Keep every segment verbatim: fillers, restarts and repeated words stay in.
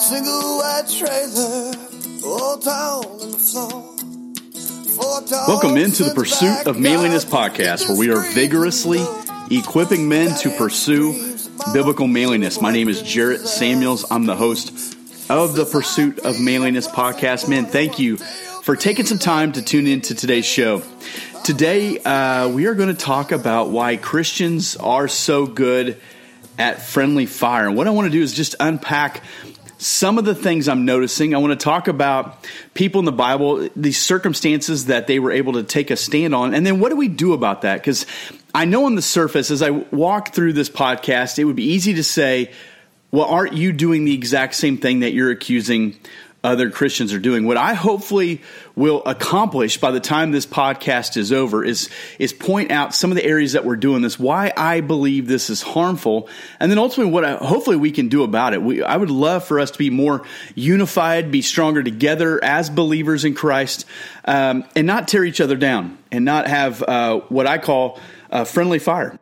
Single white trailer, old town on the floor. Welcome into the Pursuit of Manliness podcast, where we are vigorously equipping men to pursue biblical manliness. My name is Jarrett Samuels. I'm the host of the Pursuit of Manliness podcast. Men, thank you for taking some time to tune into today's show. Today, uh, we are going to talk about why Christians are so good at friendly fire. And what I want to do is just unpack some of the things I'm noticing. I want to talk about people in the Bible, these circumstances that they were able to take a stand on. And then what do we do about that? Because I know on the surface, as I walk through this podcast, it would be easy to say, well, aren't you doing the exact same thing that you're accusing other Christians are doing? What I hopefully will accomplish by the time this podcast is over is, is point out some of the areas that we're doing this, why I believe this is harmful, and then ultimately what I, hopefully we can do about it. We, I would love for us to be more unified, be stronger together as believers in Christ, um, and not tear each other down, and not have uh, what I call uh, friendly fire.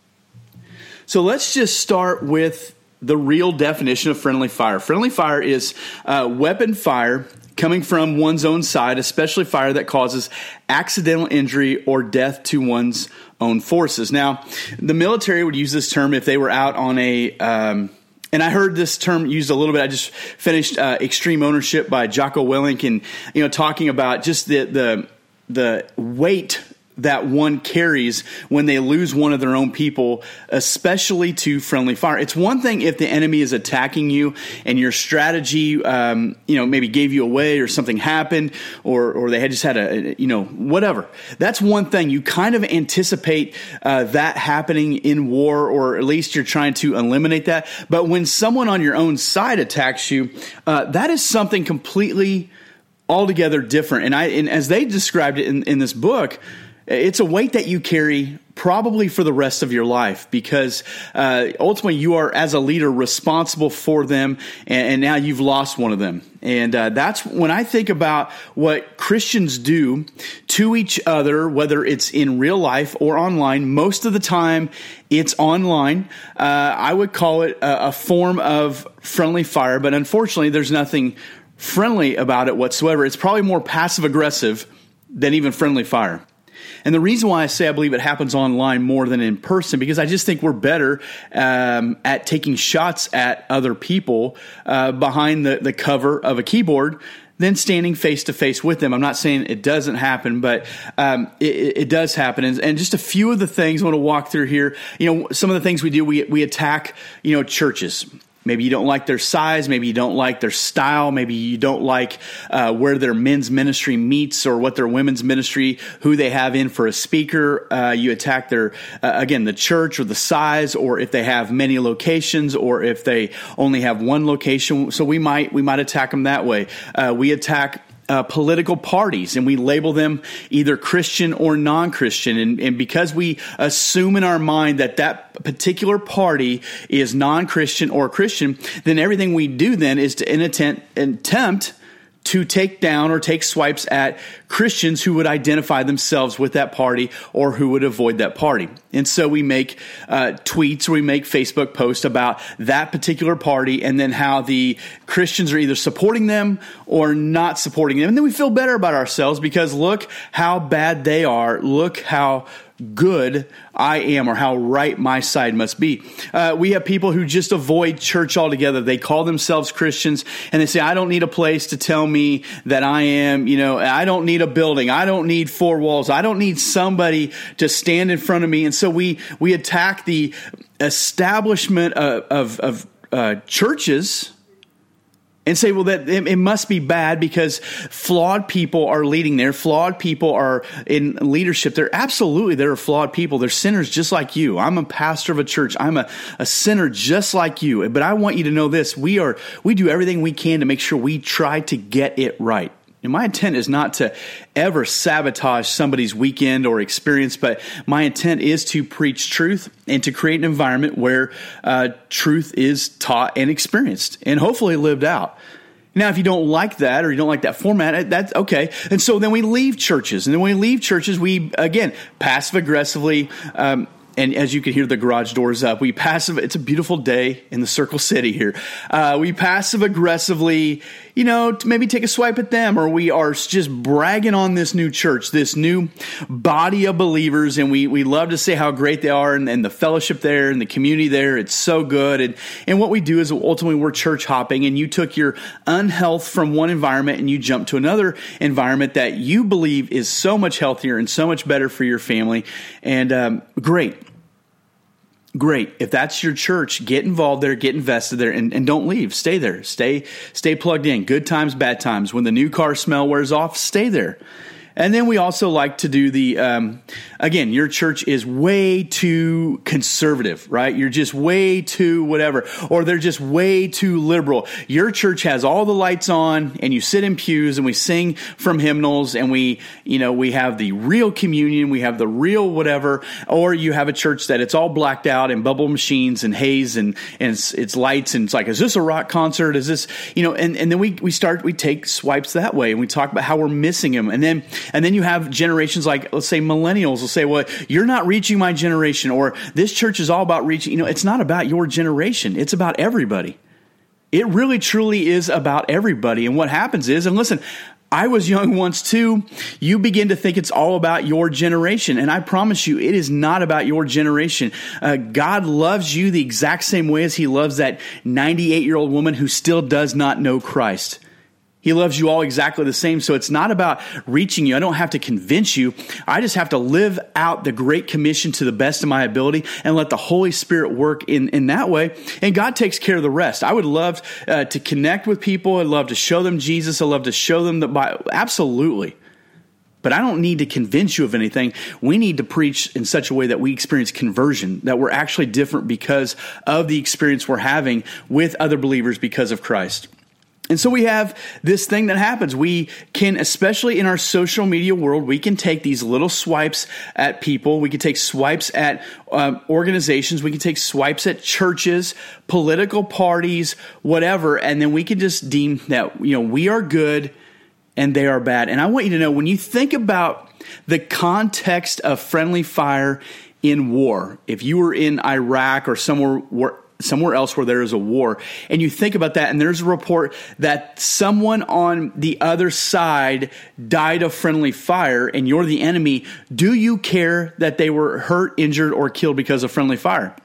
So let's just start with the real definition of friendly fire. Friendly fire is uh, weapon fire coming from one's own side, especially fire that causes accidental injury or death to one's own forces. Now, the military would use this term if they were out on a, um, and I heard this term used a little bit. I just finished uh, Extreme Ownership by Jocko Willink, and you know, talking about just the the the weight that one carries when they lose one of their own people, especially to friendly fire. It's one thing if the enemy is attacking you and your strategy, um, you know, maybe gave you away or something happened, or or they had just had a, you know, whatever. That's one thing. You kind of anticipate uh, that happening in war, or at least you're trying to eliminate that. But when someone on your own side attacks you, uh, that is something completely altogether different. And I, and as they described it in, in this book, it's a weight that you carry probably for the rest of your life, because uh, ultimately you are, as a leader, responsible for them, and, and now you've lost one of them. And uh, that's when I think about what Christians do to each other, whether it's in real life or online. Most of the time it's online. Uh, I would call it a, a form of friendly fire, but unfortunately there's nothing friendly about it whatsoever. It's probably more passive-aggressive than even friendly fire. And the reason why I say I believe it happens online more than in person, because I just think we're better um, at taking shots at other people uh, behind the, the cover of a keyboard than standing face-to-face with them. I'm not saying it doesn't happen, but um, it, it does happen. And, and just a few of the things I want to walk through here. You know, some of the things we do, we we attack, you know, churches. Maybe you don't like their size. Maybe you don't like their style. Maybe you don't like uh, where their men's ministry meets, or what their women's ministry, who they have in for a speaker. Uh, you attack their, uh, again, the church or the size, or if they have many locations, or if they only have one location. So we might we might attack them that way. Uh, we attack Uh, political parties, and we label them either Christian or non-Christian. And, and because we assume in our mind that that particular party is non-Christian or Christian, then everything we do then is to in attempt, attempt to take down or take swipes at Christians who would identify themselves with that party or who would avoid that party. And so we make uh, tweets, or we make Facebook posts about that particular party, and then how the Christians are either supporting them or not supporting them. And then we feel better about ourselves because look how bad they are. Look how good I am, or how right my side must be. Uh, we have people who just avoid church altogether. They call themselves Christians, and they say, I don't need a place to tell me that I am, you know, I don't need a building. I don't need four walls. I don't need somebody to stand in front of me. And so we, we attack the establishment of, of, of uh, churches, and say, well, that it, it must be bad because flawed people are leading there. Flawed people are in leadership. They're absolutely, they're flawed people. They're sinners just like you. I'm a pastor of a church. I'm a, a sinner just like you. But I want you to know this. We are, we do everything we can to make sure we try to get it right. And my intent is not to ever sabotage somebody's weekend or experience, but my intent is to preach truth and to create an environment where uh, truth is taught and experienced and hopefully lived out. Now, if you don't like that, or you don't like that format, that's okay. And so then we leave churches. And then when we leave churches, we, again, passive aggressively um, and as you can hear the garage doors up, we passive, it's a beautiful day in the Circle City here. Uh, we passive aggressively, you know, to maybe take a swipe at them, or we are just bragging on this new church, this new body of believers. And we, we love to say how great they are, and, and the fellowship there and the community there. It's so good. And, and what we do is ultimately we're church hopping, and you took your unhealth from one environment and you jumped to another environment that you believe is so much healthier and so much better for your family. And um, great. Great. If that's your church, get involved there, get invested there, and, and don't leave. Stay there. Stay, stay plugged in. Good times, bad times. When the new car smell wears off, stay there. And then we also like to do the, um, again, your church is way too conservative, right? You're just way too whatever, or they're just way too liberal. Your church has all the lights on, and you sit in pews, and we sing from hymnals, and we, you know, we have the real communion, we have the real whatever, or you have a church that it's all blacked out and bubble machines and haze and, and it's, it's lights, and it's like, is this a rock concert? Is this, you know, and, and then we, we start, we take swipes that way, and we talk about how we're missing them. And then, And then you have generations like, let's say, millennials will say, well, you're not reaching my generation, or this church is all about reaching. You know, it's not about your generation. It's about everybody. It really, truly is about everybody. And what happens is, and listen, I was young once too, you begin to think it's all about your generation. And I promise you, it is not about your generation. Uh, God loves you the exact same way as he loves that ninety-eight-year-old woman who still does not know Christ. He loves you all exactly the same. So it's not about reaching you. I don't have to convince you. I just have to live out the Great Commission to the best of my ability and let the Holy Spirit work in, in that way. And God takes care of the rest. I would love uh, to connect with people. I'd love to show them Jesus. I'd love to show them the Bible. Absolutely. But I don't need to convince you of anything. We need to preach in such a way that we experience conversion, that we're actually different because of the experience we're having with other believers because of Christ. And so we have this thing that happens. We can, especially in our social media world, we can take these little swipes at people. We can take swipes at um, organizations. We can take swipes at churches, political parties, whatever. And then we can just deem that, you know, we are good and they are bad. And I want you to know, when you think about the context of friendly fire in war, if you were in Iraq or somewhere where somewhere else where there is a war, and you think about that, and there's a report that someone on the other side died of friendly fire, and you're the enemy, do you care that they were hurt, injured, or killed because of friendly fire?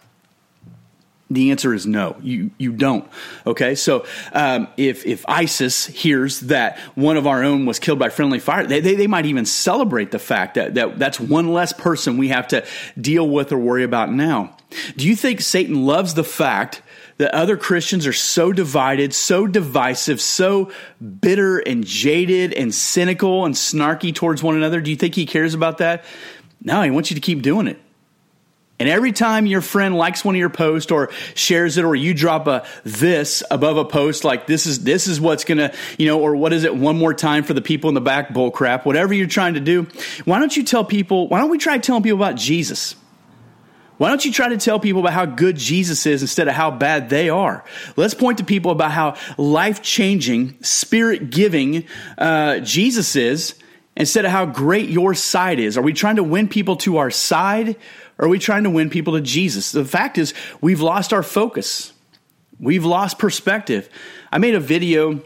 The answer is no, you you don't. Okay, so um, if if ISIS hears that one of our own was killed by friendly fire, they, they they might even celebrate the fact that, that that's one less person we have to deal with or worry about now. Do you think Satan loves the fact that other Christians are so divided, so divisive, so bitter and jaded and cynical and snarky towards one another? Do you think he cares about that? No, he wants you to keep doing it. And every time your friend likes one of your posts or shares it, or you drop a this above a post, like this is this is what's going to, you know, or what is it, one more time for the people in the back, bull crap, whatever you're trying to do, why don't you tell people, why don't we try telling people about Jesus? Why don't you try to tell people about how good Jesus is instead of how bad they are? Let's point to people about how life-changing, spirit-giving uh, Jesus is instead of how great your side is. Are we trying to win people to our side, or are we trying to win people to Jesus? The fact is, we've lost our focus. We've lost perspective. I made a video,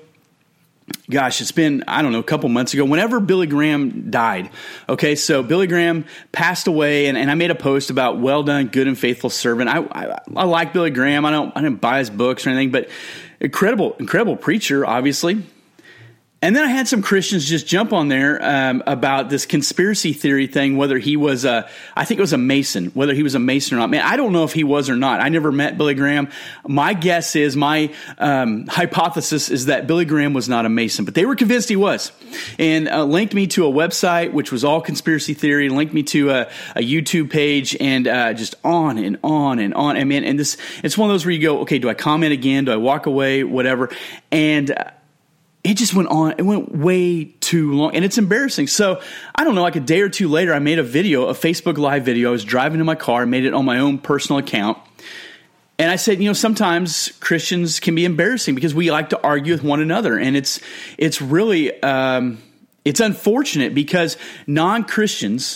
gosh, it's been, I don't know, a couple months ago, whenever Billy Graham died. Okay, so Billy Graham passed away, and, and I made a post about, well done, good and faithful servant. I, I, I like Billy Graham. I don't, I didn't buy his books or anything, but incredible, incredible preacher, obviously. And then I had some Christians just jump on there um, about this conspiracy theory thing, whether he was a, I think it was a Mason, whether he was a Mason or not. Man, I don't know if he was or not. I never met Billy Graham. My guess is, my um, hypothesis is that Billy Graham was not a Mason, but they were convinced he was. And uh, linked me to a website, which was all conspiracy theory, linked me to a, a YouTube page, and uh, just on and on and on. I mean, and this, it's one of those where you go, okay, do I comment again? Do I walk away? Whatever. And uh, it just went on. It went way too long, and it's embarrassing. So I don't know, like a day or two later, I made a video, a Facebook Live video. I was driving in my car, made it on my own personal account. And I said, you know, sometimes Christians can be embarrassing because we like to argue with one another. And it's, it's really, um, it's unfortunate because non-Christians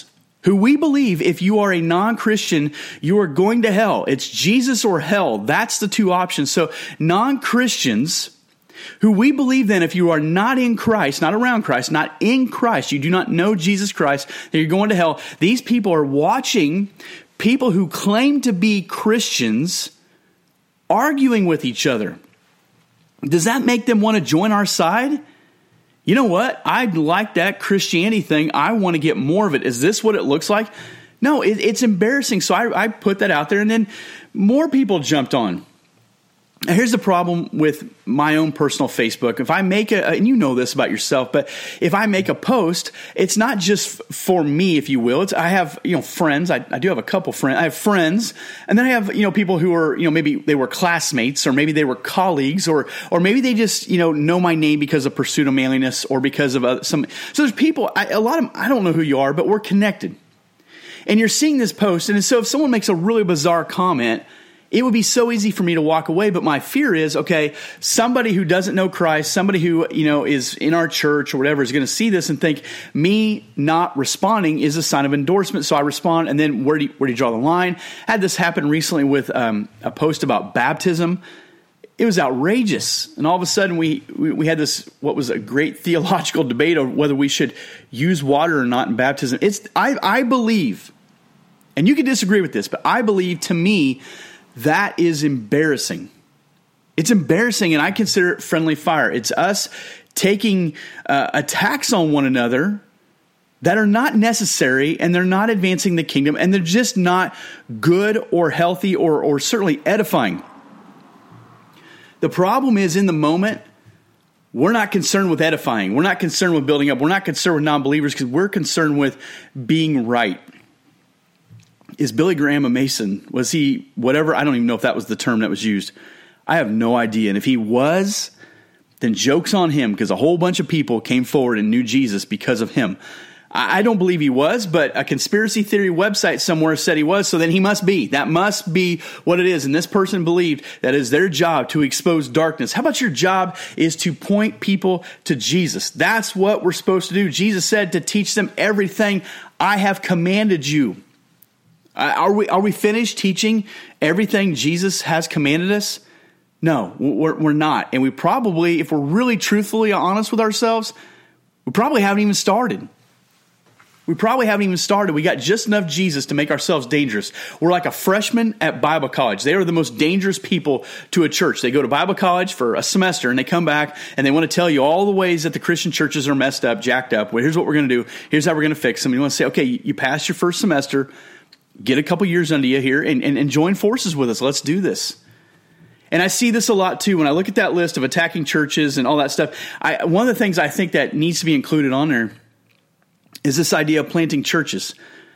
who we believe if you are a non-Christian, you are going to hell. It's Jesus or hell. That's the two options. So non-Christians who we believe then if you are not in Christ, not around Christ, not in Christ, you do not know Jesus Christ, then you're going to hell. These people are watching people who claim to be Christians arguing with each other. Does that make them want to join our side? You know what? I like that Christianity thing. I want to get more of it. Is this what it looks like? No, it, it's embarrassing. So I, I put that out there, and then more people jumped on. Now, here's the problem with my own personal Facebook. If I make a, and you know this about yourself, but if I make a post, it's not just for me, if you will. It's, I have, you know, friends. I, I do have a couple friends. I have friends, and then I have, you know, people who are, you know, maybe they were classmates, or maybe they were colleagues, or, or maybe they just, you know, know my name because of Pursuit of Manliness or because of uh, some. So there's people, I, a lot of them, I don't know who you are, but we're connected. And you're seeing this post, and so if someone makes a really bizarre comment, it would be so easy for me to walk away, but my fear is, okay, somebody who doesn't know Christ, somebody who, you know, is in our church or whatever is going to see this and think me not responding is a sign of endorsement. So I respond, and then where do you, where do you draw the line? I had this happen recently with um, a post about baptism. It was outrageous. And all of a sudden we, we, we had this, what was a great theological debate of whether we should use water or not in baptism. It's, I, I believe, and you can disagree with this, but I believe, to me, that is embarrassing. It's embarrassing, and I consider it friendly fire. It's us taking uh, attacks on one another that are not necessary, and they're not advancing the kingdom, and they're just not good or healthy or, or certainly edifying. The problem is, in the moment, we're not concerned with edifying. We're not concerned with building up. We're not concerned with non-believers because we're concerned with being right. Is Billy Graham a Mason? Was he whatever? I don't even know if that was the term that was used. I have no idea. And if he was, then joke's on him, because a whole bunch of people came forward and knew Jesus because of him. I don't believe he was, but a conspiracy theory website somewhere said he was, so then he must be. That must be what it is. And this person believed that is their job, to expose darkness. How about your job is to point people to Jesus? That's what we're supposed to do. Jesus said to teach them everything I have commanded you. Uh, are we are we finished teaching everything Jesus has commanded us? No, we're, we're not. And we probably, if we're really truthfully honest with ourselves, we probably haven't even started. We probably haven't even started. We got just enough Jesus to make ourselves dangerous. We're like a freshman at Bible college. They are the most dangerous people to a church. They go to Bible college for a semester, and they come back, and they want to tell you all the ways that the Christian churches are messed up, jacked up. Well, here's what we're going to do. Here's how we're going to fix them. You want to say, okay, you passed your first semester. Get a couple years under you here and, and, and join forces with us. Let's do this. And I see this a lot too. When I look at that list of attacking churches and all that stuff, I, one of the things I think that needs to be included on there is this idea of planting churches.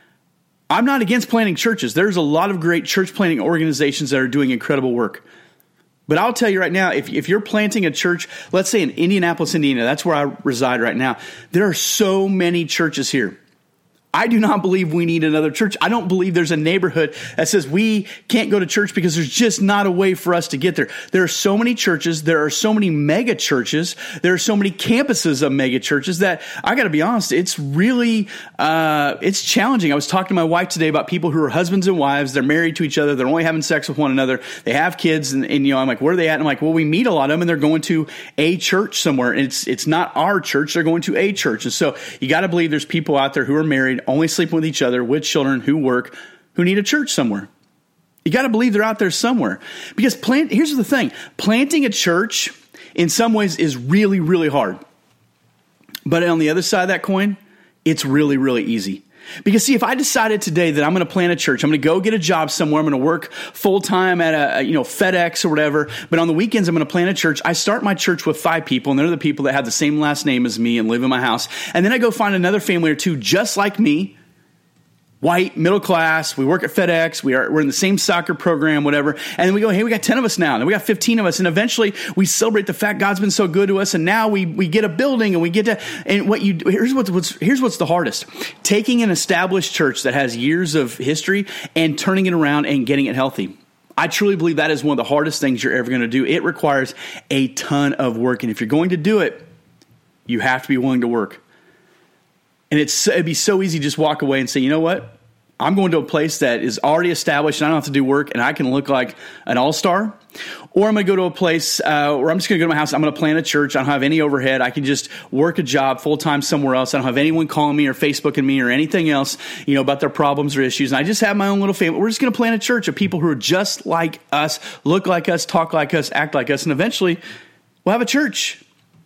I'm not against planting churches. There's a lot of great church planting organizations that are doing incredible work. But I'll tell you right now, if, if you're planting a church, let's say in Indianapolis, Indiana, that's where I reside right now, there are so many churches here. I do not believe we need another church. I don't believe there's a neighborhood that says we can't go to church because there's just not a way for us to get there. There are so many churches. There are so many mega churches. There are so many campuses of mega churches that I got to be honest, it's really, uh, it's challenging. I was talking to my wife today about people who are husbands and wives. They're married to each other. They're only having sex with one another. They have kids. And, and you know, I'm like, where are they at? And I'm like, well, we meet a lot of them and they're going to a church somewhere. And it's, it's not our church. They're going to a church. And so you got to believe there's people out there who are married, only sleeping with each other, with children, who work, who need a church somewhere. You got to believe they're out there somewhere. Because plant, here's the thing. Planting a church in some ways is really, really hard. But on the other side of that coin, it's really, really easy. Because see, if I decided today that I'm going to plant a church, I'm going to go get a job somewhere, I'm going to work full time at a, you know, FedEx or whatever, but on the weekends I'm going to plant a church. I start my church with five people, and they're the people that have the same last name as me and live in my house. And then I go find another family or two just like me, white, middle class, we work at FedEx, we are, we're in the same soccer program, whatever. And then we go, hey, we got ten of us now. And we got fifteen of us. And eventually we celebrate the fact God's been so good to us. And now we, we get a building and we get to, and what you, here's what's, what's, here's what's the hardest. Taking an established church that has years of history and turning it around and getting it healthy. I truly believe that is one of the hardest things you're ever going to do. It requires a ton of work. And if you're going to do it, you have to be willing to work. And it's it'd be so easy to just walk away and say, you know what? I'm going to a place that is already established and I don't have to do work and I can look like an all-star. Or I'm going to go to a place uh, where I'm just going to go to my house. I'm going to plant a church. I don't have any overhead. I can just work a job full-time somewhere else. I don't have anyone calling me or Facebooking me or anything else, you know, about their problems or issues. And I just have my own little family. We're just going to plant a church of people who are just like us, look like us, talk like us, act like us. And eventually we'll have a church.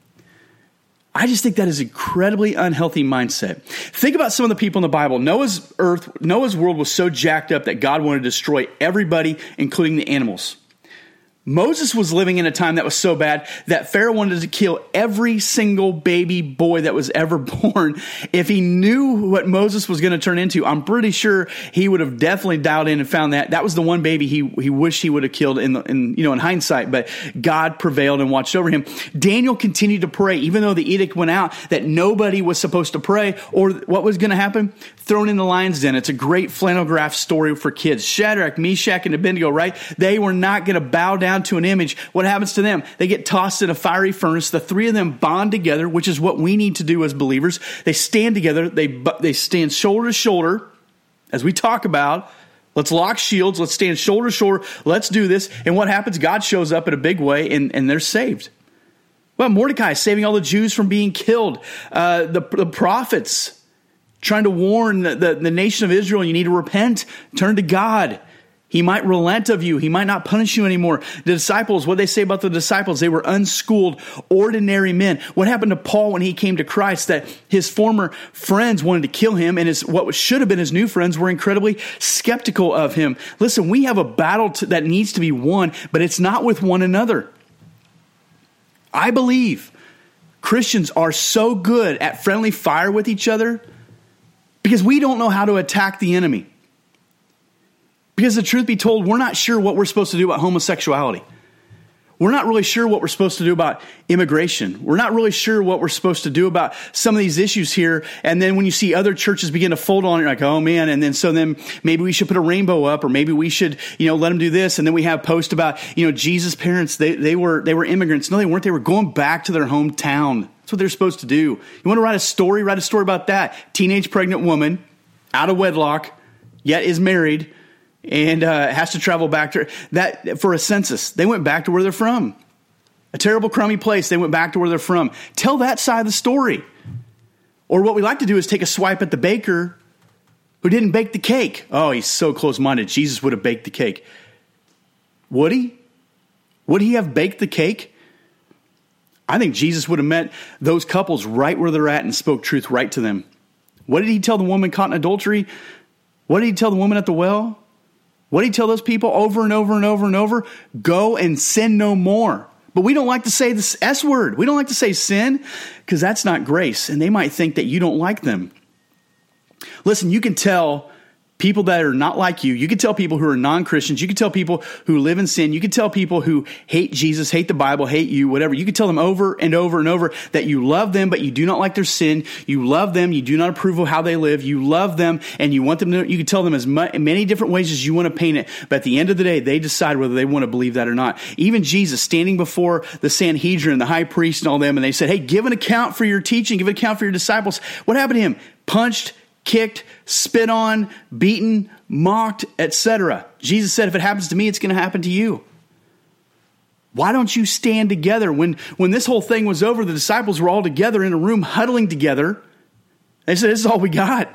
I just think that is an incredibly unhealthy mindset. Think about some of the people in the Bible. Noah's earth, Noah's world was so jacked up that God wanted to destroy everybody, including the animals. Moses was living in a time that was so bad that Pharaoh wanted to kill every single baby boy that was ever born. If he knew what Moses was going to turn into, I'm pretty sure he would have definitely dialed in and found that that was the one baby he he wished he would have killed in the, in you know in hindsight. But God prevailed and watched over him. Daniel continued to pray, even though the edict went out that nobody was supposed to pray. Or what was going to happen? Thrown in the lion's den. It's a great flannel graph story for kids. Shadrach, Meshach, and Abednego. Right? They were not going to bow down to an image. What happens to them? They get tossed in a fiery furnace. The three of them bond together, which is what we need to do as believers. They stand together. They they stand shoulder to shoulder, as we talk about. Let's lock shields. Let's stand shoulder to shoulder. Let's do this. And what happens? God shows up in a big way, and, and they're saved. Well, Mordecai saving all the Jews from being killed. Uh, the, the prophets trying to warn the, the, the nation of Israel, you need to repent, turn to God. He might relent of you. He might not punish you anymore. The disciples, what did they say about the disciples? They were unschooled, ordinary men. What happened to Paul when he came to Christ? That his former friends wanted to kill him, and his what should have been his new friends were incredibly skeptical of him. Listen, we have a battle to, that needs to be won, but it's not with one another. I believe Christians are so good at friendly fire with each other because we don't know how to attack the enemy. Because the truth be told, we're not sure what we're supposed to do about homosexuality. We're not really sure what we're supposed to do about immigration. We're not really sure what we're supposed to do about some of these issues here. And then when you see other churches begin to fold on it, you're like, oh man. And then so then maybe we should put a rainbow up, or maybe we should, you know, let them do this. And then we have posts about, you know, Jesus' parents, they, they were, they were immigrants. No, they weren't. They were going back to their hometown. That's what they're supposed to do. You want to write a story? Write a story about that. Teenage pregnant woman, out of wedlock, yet is married, and uh, has to travel back to that for a census. They went back to where they're from. A terrible, crummy place. They went back to where they're from. Tell that side of the story. Or what we like to do is take a swipe at the baker who didn't bake the cake. Oh, he's so close-minded. Jesus would have baked the cake. Would he? Would he have baked the cake? I think Jesus would have met those couples right where they're at and spoke truth right to them. What did he tell the woman caught in adultery? What did he tell the woman at the well? What did he tell those people over and over and over and over? Go and sin no more. But we don't like to say this S word. We don't like to say sin because that's not grace. And they might think that you don't like them. Listen, you can tell people that are not like you. You can tell people who are non-Christians. You can tell people who live in sin. You can tell people who hate Jesus, hate the Bible, hate you, whatever. You can tell them over and over and over that you love them, but you do not like their sin. You love them. You do not approve of how they live. You love them, and you want them to, you can tell them as much, many different ways as you want to paint it. But at the end of the day, they decide whether they want to believe that or not. Even Jesus standing before the Sanhedrin, the high priest and all them, and they said, hey, give an account for your teaching. Give an account for your disciples. What happened to him? Punched, kicked, spit on, beaten, mocked, et cetera. Jesus said, if it happens to me, it's going to happen to you. Why don't you stand together? When, when this whole thing was over, the disciples were all together in a room, huddling together. They said, this is all we got.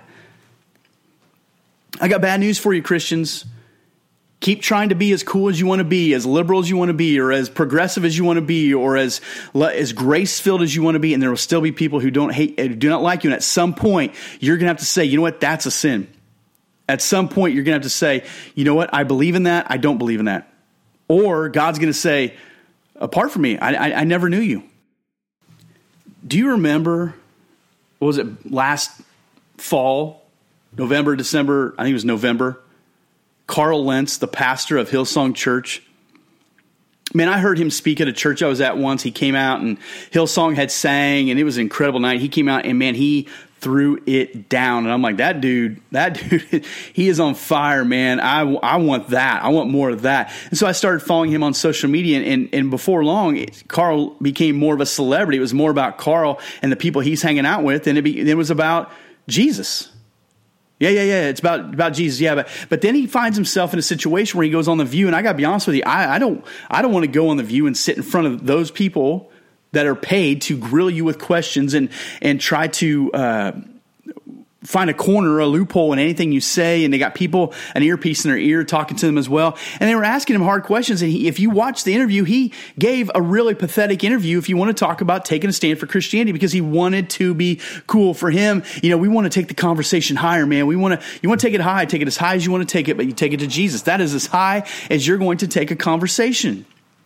I got bad news for you, Christians. Keep trying to be as cool as you want to be, as liberal as you want to be, or as progressive as you want to be, or as as grace-filled as you want to be, and there will still be people who don't hate, do not like you. And at some point, you're going to have to say, you know what, that's a sin. At some point, you're going to have to say, you know what, I believe in that, I don't believe in that. Or God's going to say, apart from me, I, I, I never knew you. Do you remember, what was it, last fall, November, December, I think it was November, Carl Lentz, the pastor of Hillsong Church. Man, I heard him speak at a church I was at once. He came out and Hillsong had sang, and it was an incredible night. He came out and, man, he threw it down. And I'm like, that dude, that dude, he is on fire, man. I, I want that. I want more of that. And so I started following him on social media, and, and before long, it, Carl became more of a celebrity. It was more about Carl and the people he's hanging out with, and it, be, it was about Jesus. Yeah, yeah, yeah. It's about, about Jesus. Yeah, but but then he finds himself in a situation where he goes on The View, and I got to be honest with you, I, I don't I don't want to go on The View and sit in front of those people that are paid to grill you with questions and and try to uh, find a corner, a loophole in anything you say. And they got people, an earpiece in their ear talking to them as well. And they were asking him hard questions. And he, if you watch the interview, he gave a really pathetic interview if you want to talk about taking a stand for Christianity, because he wanted to be cool. For him, you know, we want to take the conversation higher, man. We want to, you want to take it high, take it as high as you want to take it, but you take it to Jesus. That is as high as you're going to take a conversation.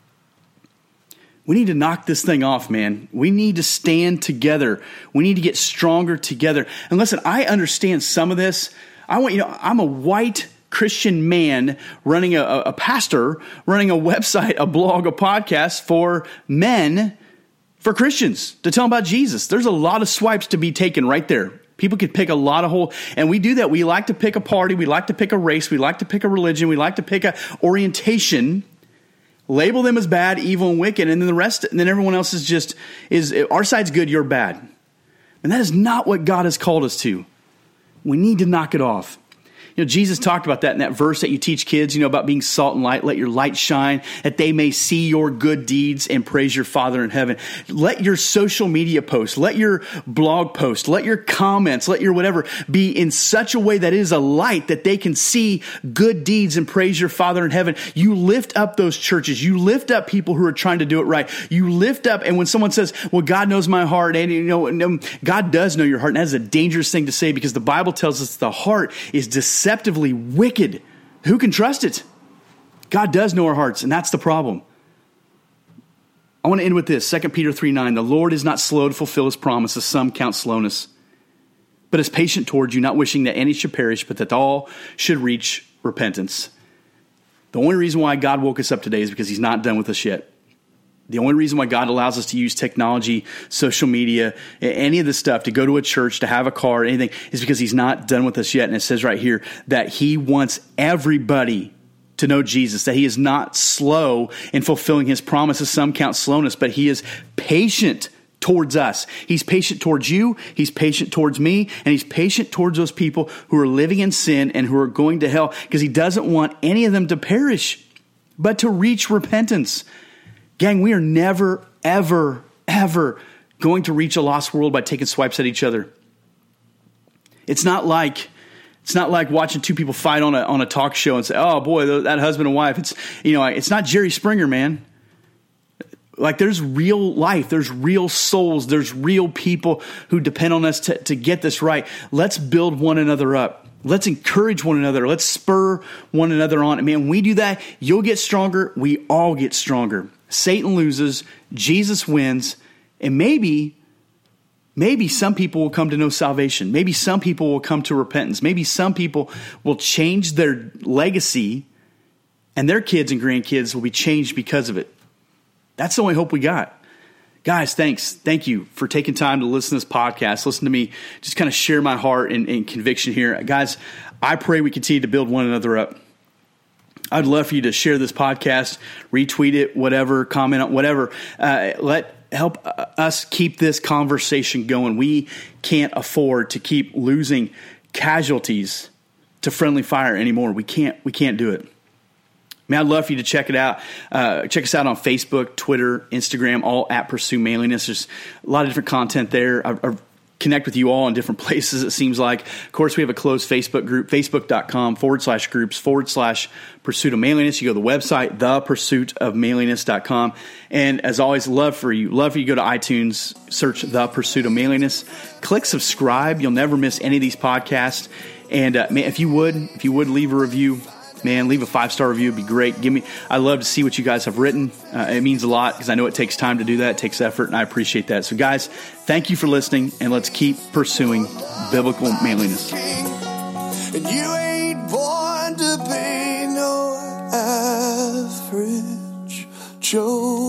We need to knock this thing off, man. We need to stand together. We need to get stronger together. And listen, I understand some of this. I want you to know, I'm a white Christian man running a, a pastor, running a website, a blog, a podcast for men, for Christians, to tell them about Jesus. There's a lot of swipes to be taken right there. People could pick a lot of whole, and we do that. We like to pick a party. We like to pick a race. We like to pick a religion. We like to pick a orientation. Label them as bad, evil, and wicked, and then the rest, and then everyone else is just, is our side's good, you're bad. And that is not what God has called us to. We need to knock it off. You know, Jesus talked about that in that verse that you teach kids, you know, about being salt and light. Let your light shine, that they may see your good deeds and praise your Father in heaven. Let your social media posts, let your blog posts, let your comments, let your whatever be in such a way that it is a light that they can see good deeds and praise your Father in heaven. You lift up those churches. You lift up people who are trying to do it right. You lift up, and when someone says, well, God knows my heart, and you know, God does know your heart, and that is a dangerous thing to say, because the Bible tells us the heart is deceptive. Deceptively wicked. Who can trust it? God does know our hearts, and that's the problem. I want to end with this. Second Peter three nine. The Lord is not slow to fulfill his promise, as some count slowness, but is patient towards you, not wishing that any should perish, but that all should reach repentance. The only reason why God woke us up today is because he's not done with us yet. The only reason why God allows us to use technology, social media, any of this stuff, to go to a church, to have a car, anything, is because he's not done with us yet. And it says right here that he wants everybody to know Jesus, that he is not slow in fulfilling his promises. Some count slowness, but he is patient towards us. He's patient towards you. He's patient towards me. And he's patient towards those people who are living in sin and who are going to hell, because he doesn't want any of them to perish, but to reach repentance. Gang, we are never, ever, ever going to reach a lost world by taking swipes at each other. It's not like it's not like watching two people fight on a on a talk show and say, "Oh boy, that husband and wife." It's you know, it's not Jerry Springer, man. Like, there's real life, there's real souls, there's real people who depend on us to, to get this right. Let's build one another up. Let's encourage one another. Let's spur one another on. And man, when we do that, you'll get stronger. We all get stronger. Satan loses, Jesus wins, and maybe, maybe some people will come to know salvation. Maybe some people will come to repentance. Maybe some people will change their legacy, and their kids and grandkids will be changed because of it. That's the only hope we got. Guys, thanks. Thank you for taking time to listen to this podcast. Listen to me just kind of share my heart and, and conviction here. Guys, I pray we continue to build one another up. I'd love for you to share this podcast, retweet it, whatever, comment on whatever. Uh, let help us keep this conversation going. We can't afford to keep losing casualties to friendly fire anymore. We can't. We can't do it. Man, I'd love for you to check it out. Uh, check us out on Facebook, Twitter, Instagram, all at Pursue Manliness. There's a lot of different content there. I, I connect with you all in different places, it seems like. Of course, we have a closed Facebook group, facebook.com forward slash groups forward slash Pursuit of Manliness. You go to the website, the pursuit of manliness dot com. And as always, love for you. Love for you to go to iTunes, search The Pursuit of Manliness. Click subscribe. You'll never miss any of these podcasts. And uh, man, if you would, if you would leave a review, man, leave a five-star review. It'd be great. Give me. I'd love to see what you guys have written. Uh, it means a lot because I know it takes time to do that. It takes effort, and I appreciate that. So, guys, thank you for listening, and let's keep pursuing biblical manliness. And you ain't born to be no average Joe.